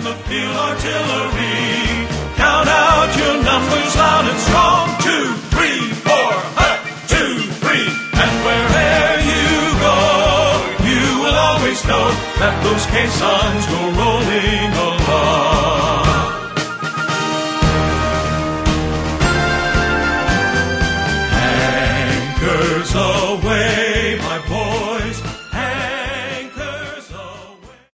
the field artillery. Count out your numbers loud and strong. 2, 3, 4, 2, 3. And wherever you go, you will always know that those caissons go rolling along.